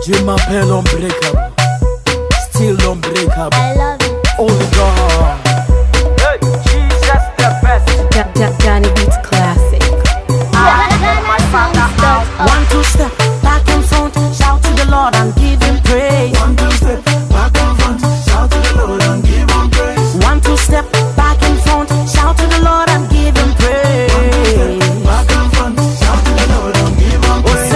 Jim Appel unbreakable, still unbreakable. I love it. Only God. Hey, Jesus the best. Johnny Beats classic. One, two step back and front, shout to the Lord and give Him praise. One, two step back and front, shout to the Lord and give Him praise. One, two step back and front, shout to the Lord and give Him praise. Back and front, shout to the Lord and give Him praise.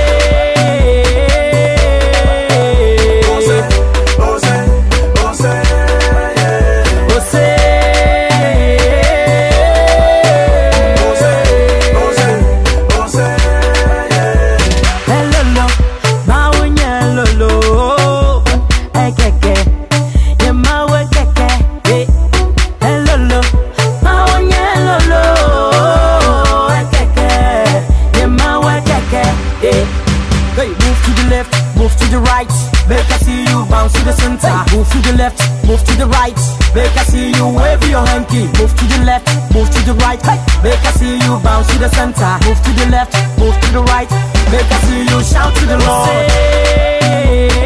Make I see you bounce to the center. Move to the left, move to the right. Make I see you wave your hanky. Move to the left, move to the right. Make I see you bounce to the center. Move to the left, move to the right. Make I see you shout to the Lord.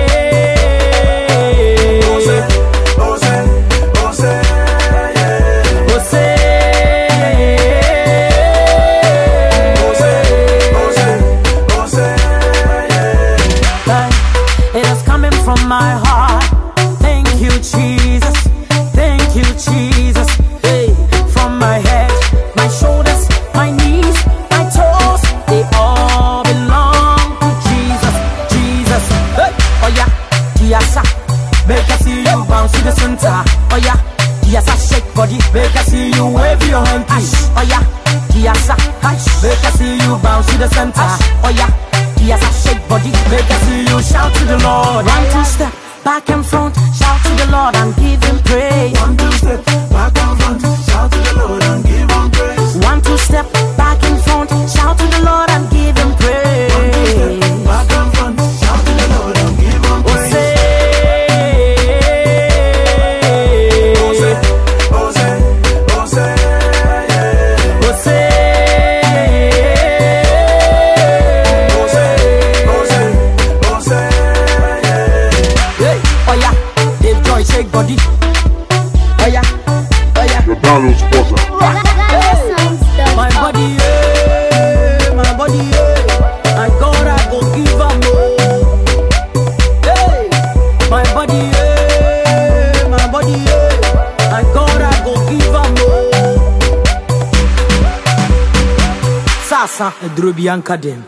From my heart, thank you, Jesus. Thank you, Jesus. Hey, from my head, my shoulders, my knees, my toes, they all belong to Jesus. Jesus. Hey, oh yeah, Kiasa. Make I see you bounce to the center. Oh yeah, Kiasa, shake body. Make I see you wave your hanky. Oh yeah, Kiasa. Make I see you bounce to the center. Oh yeah. Yes, I shake body, make I see you shout to the Lord. One, two step back and front, shout to the Lord and give Him praise. One, two step back and front, shout to the Lord and give Him praise. One, two step back and front, shout to the Lord and give Him praise. One, two step back and front, shout to the Lord and give Him praise. Shake body. Oh yeah, oh yeah. The Donald sponsor. My body, yeah, my body, yeah. My God, I go give her more. Hey, my body, yeah, my body, yeah. My God, I go give her more. Sasa, Edrubianka dem.